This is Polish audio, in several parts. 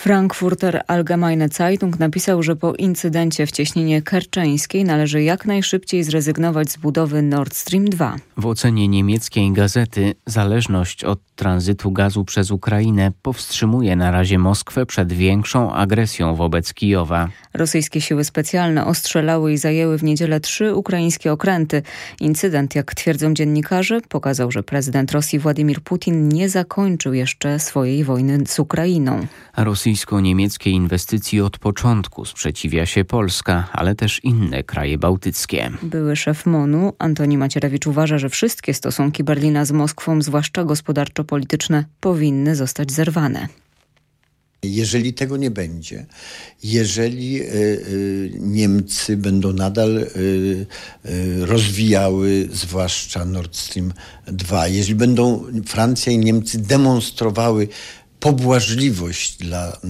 Frankfurter Allgemeine Zeitung napisał, że po incydencie w cieśninie kerczeńskiej należy jak najszybciej zrezygnować z budowy Nord Stream 2. W ocenie niemieckiej gazety zależność od tranzytu gazu przez Ukrainę powstrzymuje na razie Moskwę przed większą agresją wobec Kijowa. Rosyjskie siły specjalne ostrzelały i zajęły w niedzielę 3 ukraińskie okręty. Incydent, jak twierdzą dziennikarze, pokazał, że prezydent Rosji Władimir Putin nie zakończył jeszcze swojej wojny z Ukrainą. Rosyjsko-niemieckiej inwestycji od początku sprzeciwia się Polska, ale też inne kraje bałtyckie. Były szef MON-u Antoni Macierewicz uważa, że wszystkie stosunki Berlina z Moskwą, zwłaszcza gospodarczo-polityczne, powinny zostać zerwane. Jeżeli tego nie będzie, jeżeli Niemcy będą nadal rozwijały zwłaszcza Nord Stream 2, jeżeli będą Francja i Niemcy demonstrowały pobłażliwość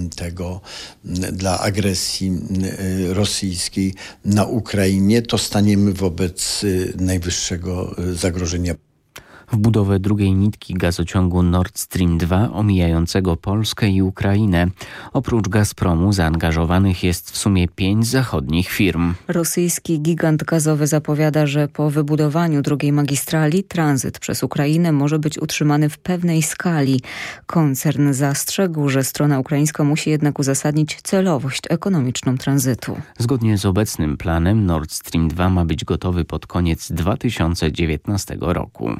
dla agresji rosyjskiej na Ukrainie, to staniemy wobec najwyższego zagrożenia. W budowę drugiej nitki gazociągu Nord Stream 2 omijającego Polskę i Ukrainę. Oprócz Gazpromu zaangażowanych jest w sumie 5 zachodnich firm. Rosyjski gigant gazowy zapowiada, że po wybudowaniu drugiej magistrali tranzyt przez Ukrainę może być utrzymany w pewnej skali. Koncern zastrzegł, że strona ukraińska musi jednak uzasadnić celowość ekonomiczną tranzytu. Zgodnie z obecnym planem Nord Stream 2 ma być gotowy pod koniec 2019 roku.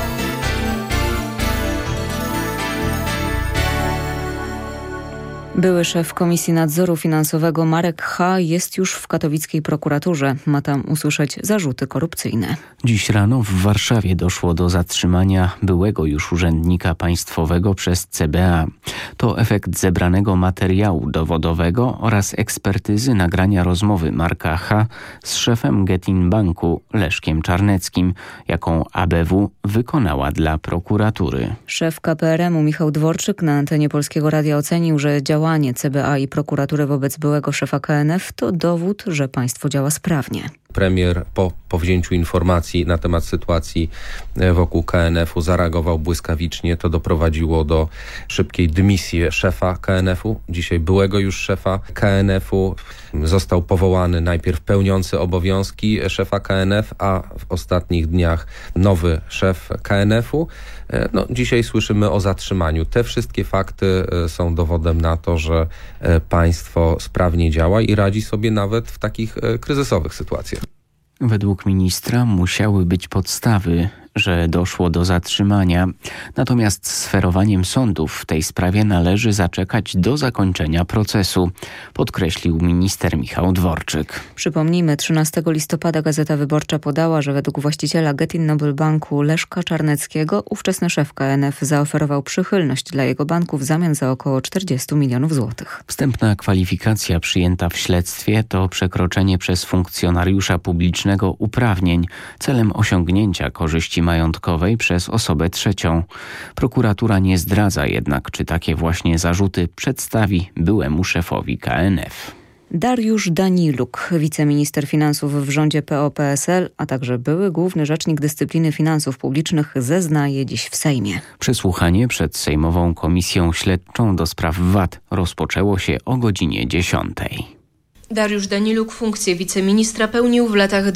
Były szef Komisji Nadzoru Finansowego Marek Ch. jest już w katowickiej prokuraturze. Ma tam usłyszeć zarzuty korupcyjne. Dziś rano w Warszawie doszło do zatrzymania byłego już urzędnika państwowego przez CBA. To efekt zebranego materiału dowodowego oraz ekspertyzy nagrania rozmowy Marka Ch. z szefem Getin Banku Leszkiem Czarneckim, jaką ABW wykonała dla prokuratury. Szef KPRM-u Michał Dworczyk na antenie Polskiego Radia ocenił, że działanie CBA i prokuratury wobec byłego szefa KNF to dowód, że państwo działa sprawnie. Premier po powzięciu informacji na temat sytuacji wokół KNF-u zareagował błyskawicznie. To doprowadziło do szybkiej dymisji szefa KNF-u, dzisiaj byłego już szefa KNF-u. Został powołany najpierw pełniący obowiązki szefa KNF, a w ostatnich dniach nowy szef KNF-u. Dzisiaj słyszymy o zatrzymaniu. Te wszystkie fakty są dowodem na to, że państwo sprawnie działa i radzi sobie nawet w takich kryzysowych sytuacjach. Według ministra musiały być podstawy, że doszło do zatrzymania. Natomiast sferowaniem sądów w tej sprawie należy zaczekać do zakończenia procesu, podkreślił minister Michał Dworczyk. Przypomnijmy, 13 listopada Gazeta Wyborcza podała, że według właściciela Getin Noble Banku Leszka Czarneckiego ówczesny szef KNF zaoferował przychylność dla jego banku w zamian za około 40 milionów złotych. Wstępna kwalifikacja przyjęta w śledztwie to przekroczenie przez funkcjonariusza publicznego uprawnień celem osiągnięcia korzyści majątkowej przez osobę trzecią. Prokuratura nie zdradza jednak, czy takie właśnie zarzuty przedstawi byłemu szefowi KNF. Dariusz Daniluk, wiceminister finansów w rządzie PO-PSL, a także były główny rzecznik dyscypliny finansów publicznych, zeznaje dziś w Sejmie. Przesłuchanie przed Sejmową Komisją Śledczą do spraw VAT rozpoczęło się o godzinie 10. Dariusz Daniluk funkcję wiceministra pełnił w latach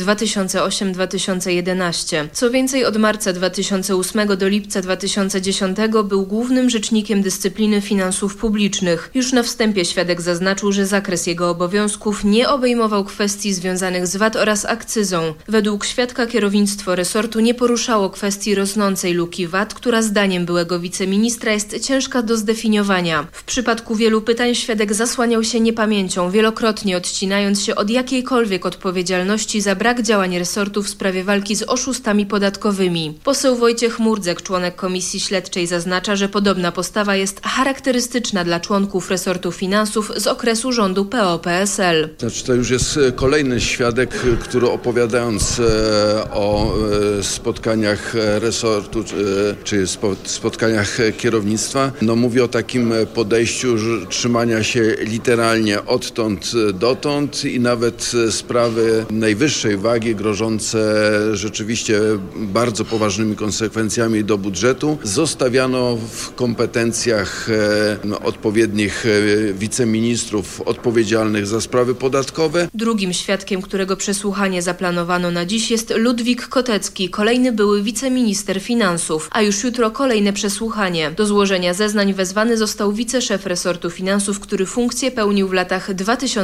2008-2011. Co więcej, od marca 2008 do lipca 2010 był głównym rzecznikiem dyscypliny finansów publicznych. Już na wstępie świadek zaznaczył, że zakres jego obowiązków nie obejmował kwestii związanych z VAT oraz akcyzą. Według świadka kierownictwo resortu nie poruszało kwestii rosnącej luki VAT, która zdaniem byłego wiceministra jest ciężka do zdefiniowania. W przypadku wielu pytań świadek zasłaniał się niepamięcią, wielokrotnie odcinając się od jakiejkolwiek odpowiedzialności za brak działań resortu w sprawie walki z oszustami podatkowymi. Poseł Wojciech Murdzek, członek Komisji Śledczej, zaznacza, że podobna postawa jest charakterystyczna dla członków resortu finansów z okresu rządu PO-PSL. To już jest kolejny świadek, który opowiadając o spotkaniach resortu czy spotkaniach kierownictwa, mówi o takim podejściu, że trzymania się literalnie odtąd dotąd, dotąd i nawet sprawy najwyższej wagi, grożące rzeczywiście bardzo poważnymi konsekwencjami do budżetu, zostawiano w kompetencjach odpowiednich wiceministrów odpowiedzialnych za sprawy podatkowe. Drugim świadkiem, którego przesłuchanie zaplanowano na dziś, jest Ludwik Kotecki, kolejny były wiceminister finansów, a już jutro kolejne przesłuchanie. Do złożenia zeznań wezwany został wiceszef resortu finansów, który funkcję pełnił w latach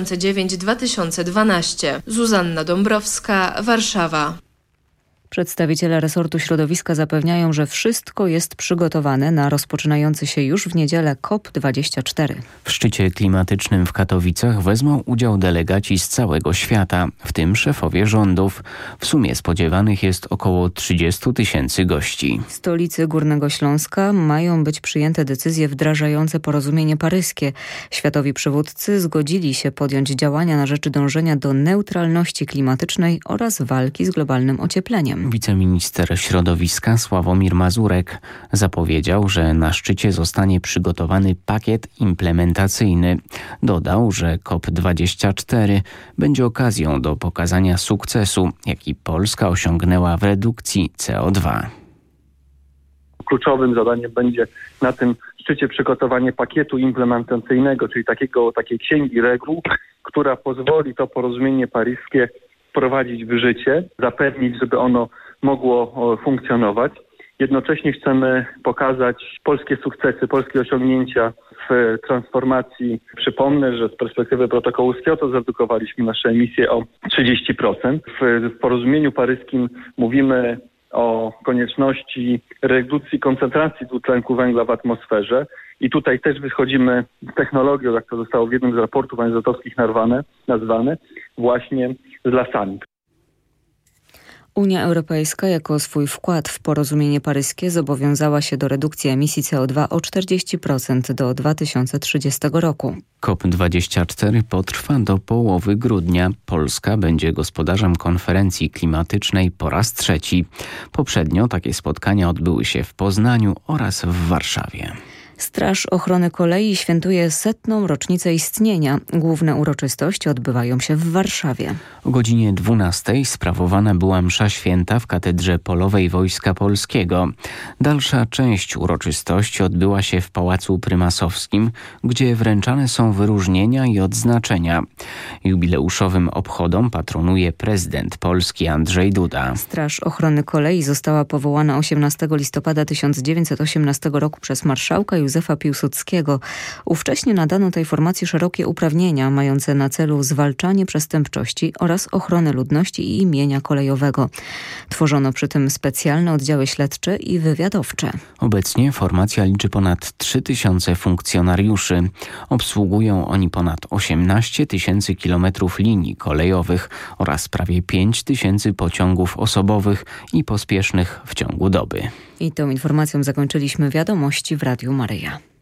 2009-2012. Zuzanna Dąbrowska, Warszawa. Przedstawiciele resortu środowiska zapewniają, że wszystko jest przygotowane na rozpoczynający się już w niedzielę COP24. W szczycie klimatycznym w Katowicach wezmą udział delegaci z całego świata, w tym szefowie rządów. W sumie spodziewanych jest około 30 000 gości. W stolicy Górnego Śląska mają być przyjęte decyzje wdrażające porozumienie paryskie. Światowi przywódcy zgodzili się podjąć działania na rzecz dążenia do neutralności klimatycznej oraz walki z globalnym ociepleniem. Wiceminister środowiska Sławomir Mazurek zapowiedział, że na szczycie zostanie przygotowany pakiet implementacyjny. Dodał, że COP24 będzie okazją do pokazania sukcesu, jaki Polska osiągnęła w redukcji CO2. Kluczowym zadaniem będzie na tym szczycie przygotowanie pakietu implementacyjnego, czyli takiej księgi reguł, która pozwoli to porozumienie paryskie wprowadzić w życie, zapewnić, żeby ono mogło funkcjonować. Jednocześnie chcemy pokazać polskie sukcesy, polskie osiągnięcia w transformacji. Przypomnę, że z perspektywy protokołu z Kioto zredukowaliśmy nasze emisje o 30%. W porozumieniu paryskim mówimy o konieczności redukcji koncentracji dwutlenku węgla w atmosferze i tutaj też wychodzimy z technologią, jak to zostało w jednym z raportów aniezotowskich nazwane, właśnie z lasami. Unia Europejska jako swój wkład w porozumienie paryskie zobowiązała się do redukcji emisji CO2 o 40% do 2030 roku. COP24 potrwa do połowy grudnia. Polska będzie gospodarzem konferencji klimatycznej po raz 3. Poprzednio takie spotkania odbyły się w Poznaniu oraz w Warszawie. Straż Ochrony Kolei świętuje 100. rocznicę istnienia. Główne uroczystości odbywają się w Warszawie. O godzinie 12 sprawowana była msza święta w Katedrze Polowej Wojska Polskiego. Dalsza część uroczystości odbyła się w Pałacu Prymasowskim, gdzie wręczane są wyróżnienia i odznaczenia. Jubileuszowym obchodom patronuje prezydent Polski Andrzej Duda. Straż Ochrony Kolei została powołana 18 listopada 1918 roku przez marszałka Józefa Piłsudskiego. Ówcześnie nadano tej formacji szerokie uprawnienia mające na celu zwalczanie przestępczości oraz ochronę ludności i imienia kolejowego. Tworzono przy tym specjalne oddziały śledcze i wywiadowcze. Obecnie formacja liczy ponad 3000 funkcjonariuszy. Obsługują oni ponad 18 000 kilometrów linii kolejowych oraz prawie 5000 pociągów osobowych i pospiesznych w ciągu doby. I tą informacją zakończyliśmy wiadomości w Radiu Maryja.